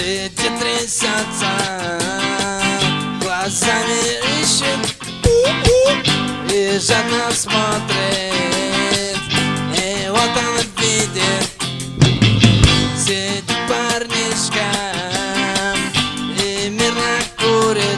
Сидит, трясется, глазами ищет и жадно смотрит. И вот он видит, сидит парнишка и мирно курит.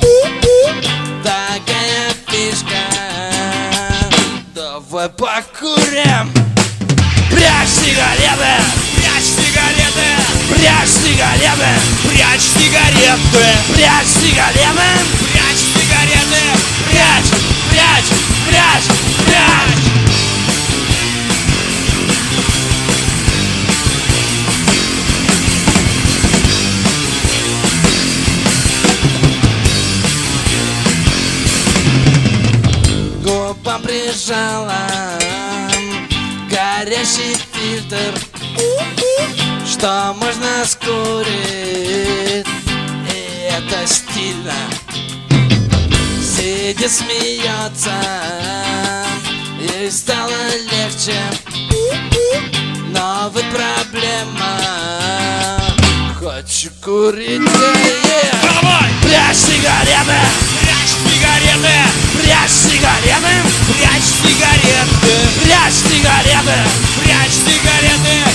Такая фишка, давай покурим. Прячь сигареты, Прячь сигареты, прячь сигареты, прячь сигареты, прячь сигареты, прячь сигареты, прячь, прячь, прячь, прячь. Губам прижала горящий фильтр, что можно скурить, и это стильно. Сидит, смеется, ей стало легче, но вот проблема, хочу курить. Давай! Прячь сигареты, Прячь сигареты, прячь сигареты, прячь сигареты, прячь сигареты, прячь сигареты,